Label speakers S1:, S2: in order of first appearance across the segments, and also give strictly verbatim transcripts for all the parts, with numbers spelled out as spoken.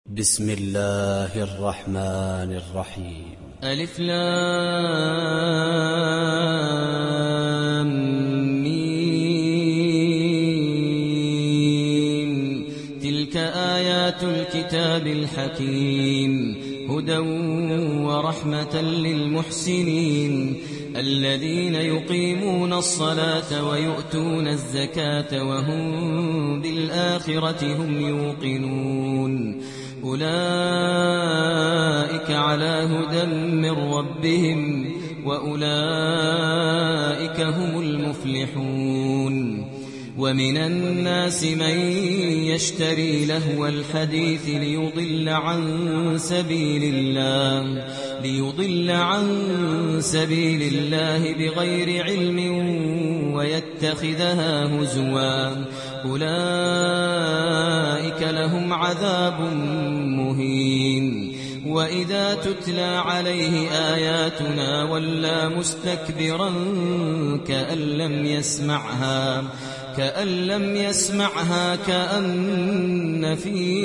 S1: بسم الله الرحمن الرحيم.
S2: ألف لام ميم. تلك آيات الكتاب الحكيم، هدى ورحمة للمحسنين الذين يقيمون الصلاة ويؤتون الزكاة وهم بالآخرة هم يوقنون. أولئك على هدى من ربهم وأولئك هم المفلحون. ومن الناس من يشتري لهو الحديث ليضل عن سبيل الله ليضل عن سبيل الله بغير علم ويتخذها هزوا، أولئك لهم عذاب مهين. وإذا تتلى عليه آياتنا ولى مستكبرا كأن لم يسمعها كأن لم يسمعها كأن في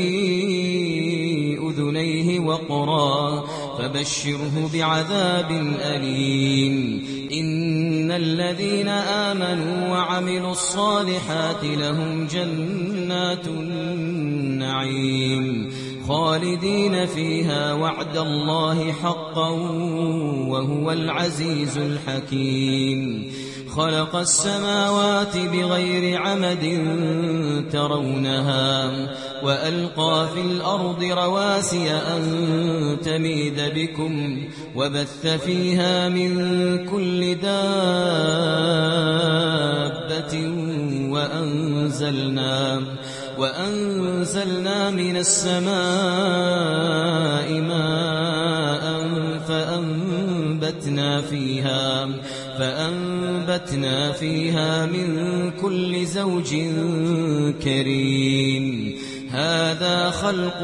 S2: أذنيه وقرا، فبشره بعذاب أليم. إن الذين آمنوا وعملوا الصالحات لهم جنات النعيم خالدين فيها، وعد الله حقا وهو العزيز الحكيم. خلق السماوات بغير عمد ترونها وألقى في الأرض رواسي أن تميد بكم وبث فيها من كل دابة وأنزلنا وأنزلنا من السماء ماء فأنبتنا فيها فأنبتنا فيها من كل زوج كريم. هذا خلق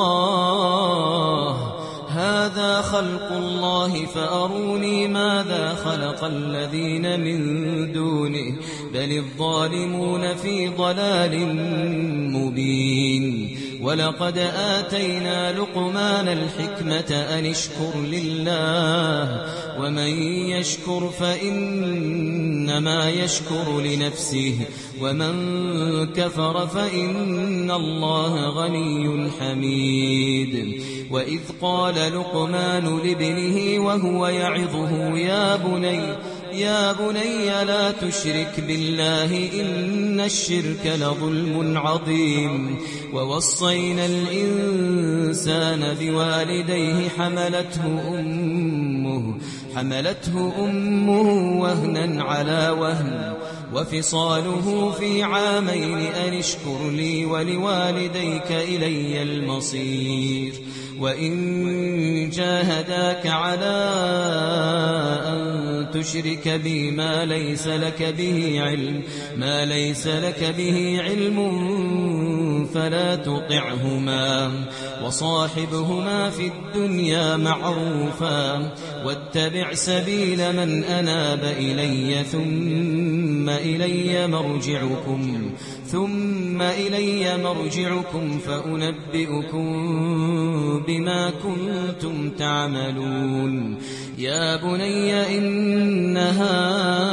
S2: الله هذا خلق الله فأروني ماذا خلق الذين من دونه بل الظالمون في ضلال مبين. ولقد آتينا لقمان الحكمة أن اشكر لله ومن يشكر فإنما يشكر لنفسه ومن كفر فإن الله غني حميد. وإذ قال لقمان لابنه وهو يعظه يا بني يا بني لا تشرك بالله إن الشرك لظلم عظيم. ووصينا الإنسان بوالديه حملته أمه حملته أمه وهنا على وهن وفصاله في عامين أن اشكر لي ولوالديك إلي المصير. وإن جاهداك على أن تشرك بي ما ليس لك به علم ما ليس لك به علم فلا تطعهما وصاحبهما في الدنيا معروفا واتبع سبيل من أناب إلي ثم إلي مرجعكم ثم إلي مرجعكم فأنبئكم بما كنتم تعملون. يا بني إنها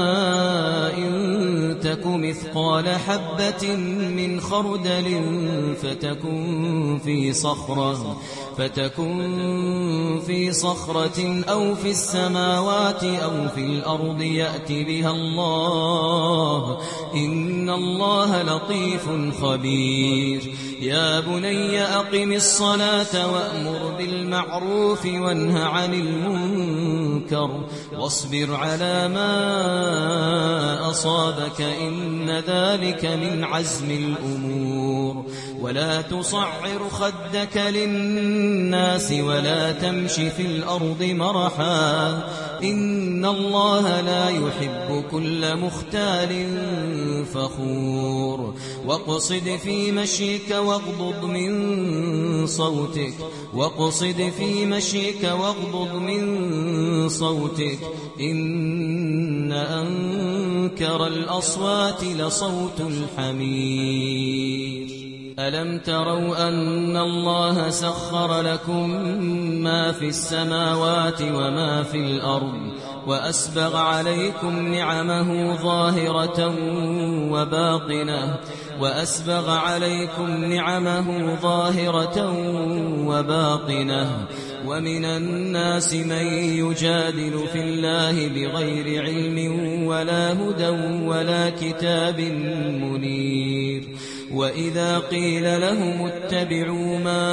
S2: إن تك مثقال حبة من خردل فتكن في صخرة فتكن في صخرة أو في السماوات أو في الأرض يأت بها الله إن الله لطيف خبير. يا بني أقم الصلاة وأمر بالمعروف وانه عن المنكر واصبر على ما أصابك إن ذلك من عزم الأمور. ولا تصعر خدك للناس ولا تمش في الأرض مرحا إن الله لا يحب كل مختال فخور. واقصد في مشيك واغضض من صوتك واقصد في مشيك واغضض من صوتك إن أنكر الأصوات لصوت الحمير. ألم تروا أن الله سخر لكم ما في السماوات وما في الأرض وأسبغ عليكم نعمه ظاهرة وباطنة وأسبغ عليكم نعمه ظاهرة وباطنة ومن الناس من يجادل في الله بغير علم ولا هدى ولا كتاب منير وإذا قيل لهم اتبعوا ما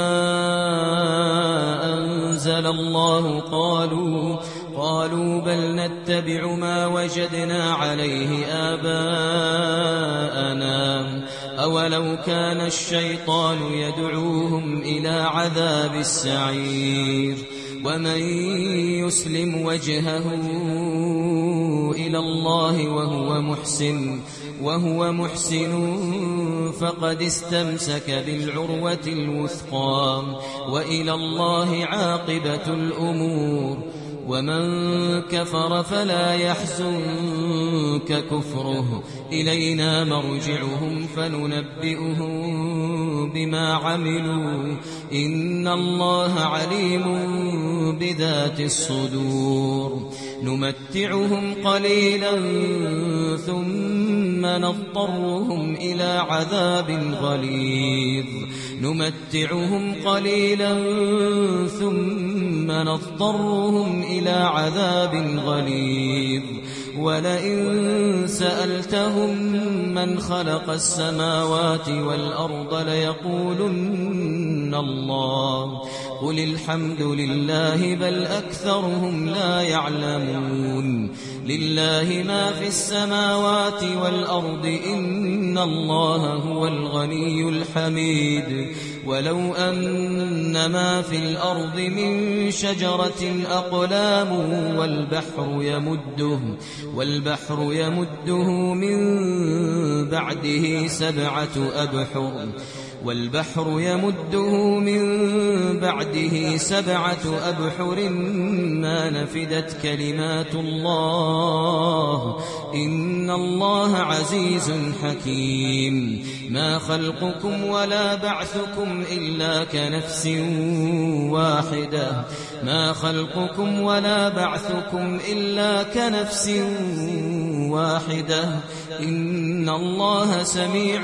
S2: أنزل الله قالوا قالوا بل نتبع ما وجدنا عليه آباءنا أولو كان الشيطان يدعوهم إلى عذاب السعير ومن يسلم وجهه إلى الله وهو محسن وهو محسن فقد استمسك بالعروة الوثقى وإلى الله عاقبة الأمور ومن كفر فلا يحزنك كفره إلينا مرجعهم فننبئهم بما عملوا إن الله عليم بذات الصدور نمتعهم قليلا ثم نضطرهم إلى عذاب غليظ نمتعهم قليلا ثم نضطرهم إلى عذاب غليظ ولئن سألتهم من خلق السماوات والأرض ليقولن الله قل الحمد لله بل أكثرهم لا يعلمون لله ما في السماوات والأرض إن الله هو الغني الحميد ولو أن ما في الأرض من شجرة أقلام والبحر يمده والبحر يمده من بعده سبعة أبحر والبحر يمده من بعده سبعة أبحر ما نفدت كلمات الله إن الله عزيز حكيم ما خلقكم ولا بعثكم إلا كنفس واحدة ما خلقكم ولا بعثكم إلا كنفس واحدة إن الله سميع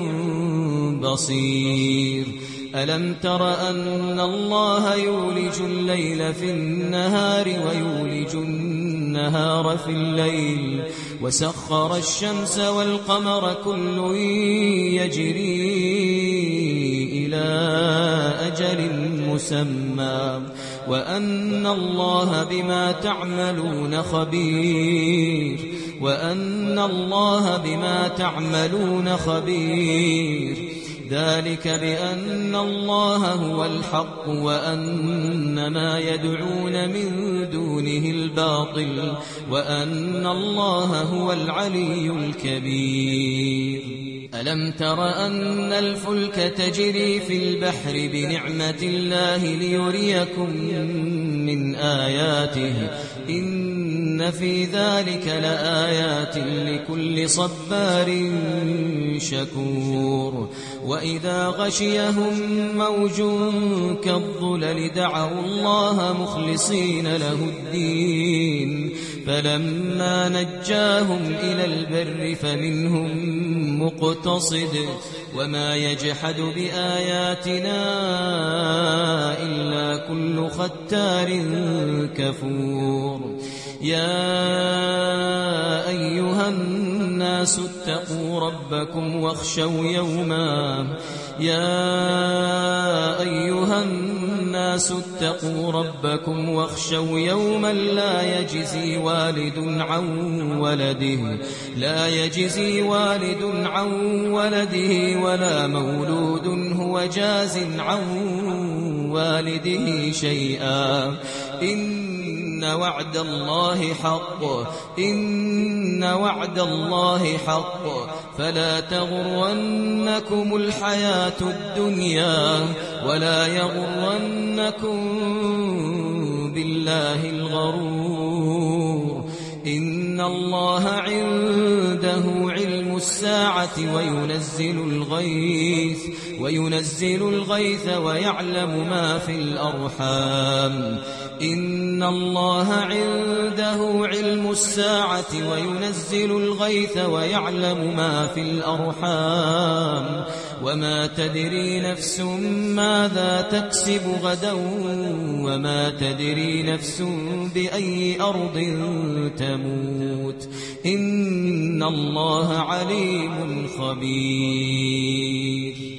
S2: بصير ألم تر أن الله يولج الليل في النهار ويولج النهار في الليل وسخر الشمس والقمر كل يجري إلى أجل مسمى وأن الله بما تعملون خبير وأن الله بما تعملون خبير ذلك بأن الله هو الحق وأن ما يدعون من دونه الباطل وأن الله هو العلي الكبير ألم تر أن الفلك تجري في البحر بنعمة الله ليريكم من آياته إن في ذلك لآيات لكل صبار شكور وإذا غشيهم موج كالظلل دعوا الله مخلصين له الدين فلما نجاهم إلى البر فمنهم مقتصد وما يجحد بآياتنا إلا كل ختار كفور يا أيها الناس اتقوا ربكم واخشوا يوما يا أيها الناس اتقوا ربكم واخشوا يوما لا يجزي والد عن ولده لا يجزي والد عن ولده ولا مولود هو جاز عن والده شيئا إن وعد الله حق إن وعد الله حق فلا تغرنكم الحياة الدنيا ولا يغرنكم بالله الغرور إن الله عنده علم الساعة وينزل الغيث وينزل الغيث ويعلم ما في الأرحام إن الله عنده علم الساعة وينزل الغيث ويعلم ما في الأرحام وما تدري نفس ماذا تكسب غدا وما تدري نفس بأي أرض تموت إن الله عليم خبير.